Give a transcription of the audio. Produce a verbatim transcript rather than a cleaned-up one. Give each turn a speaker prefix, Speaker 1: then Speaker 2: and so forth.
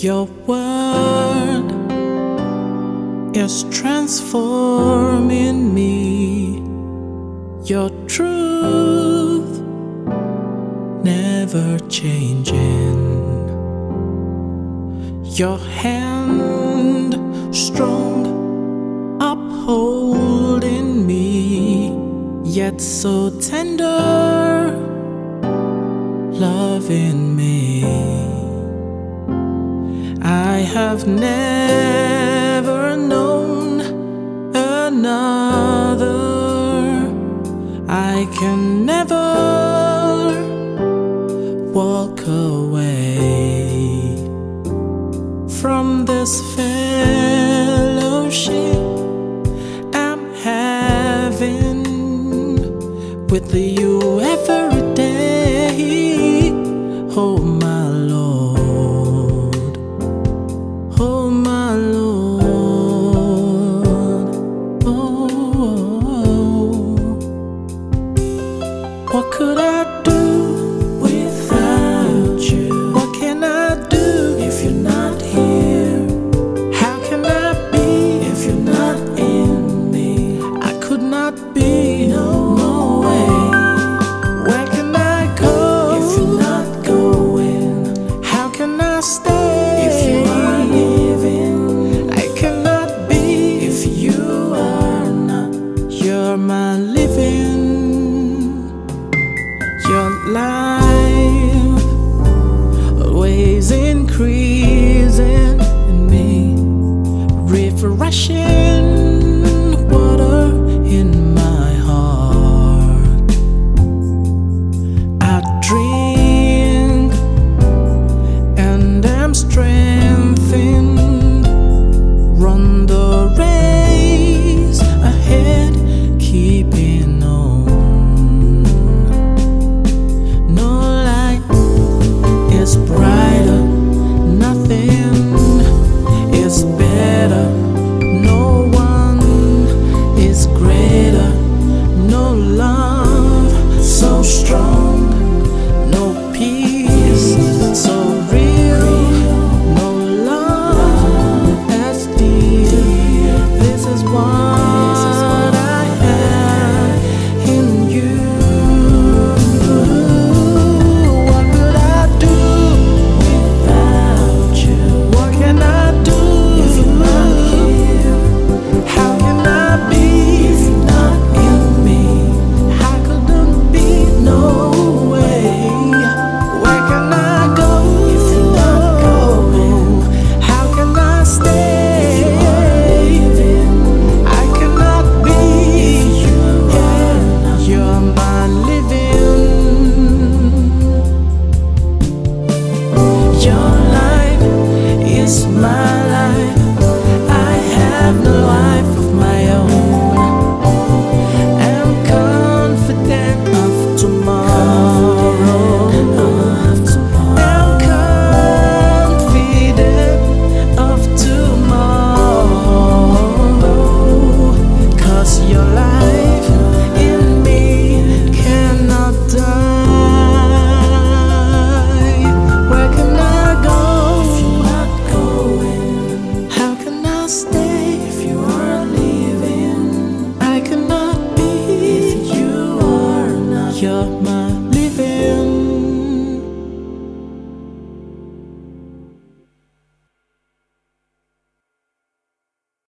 Speaker 1: Your word is transforming me. Your truth never changing. Your hand strong upholding me, yet so tender loving me. I have never known another. I can never walk away from this fellowship I'm having with you every day. Oh my Lord, oh my Lord, oh. What could I do without you? What can I do if you're not here? How can I be if you're not in me? I could not be, no, no way. Where can I go if you're not going? How can I stay if you are leaving? I cannot be if you are not. You're my living. Your life always increasing in me, refreshing water in my heart. I drink and am strengthened, run the race ahead, keeping on. Is brighter, nothing is better, no one is greater, no love so strong, no peace so real, no love as dear. This is what I have in you. You're my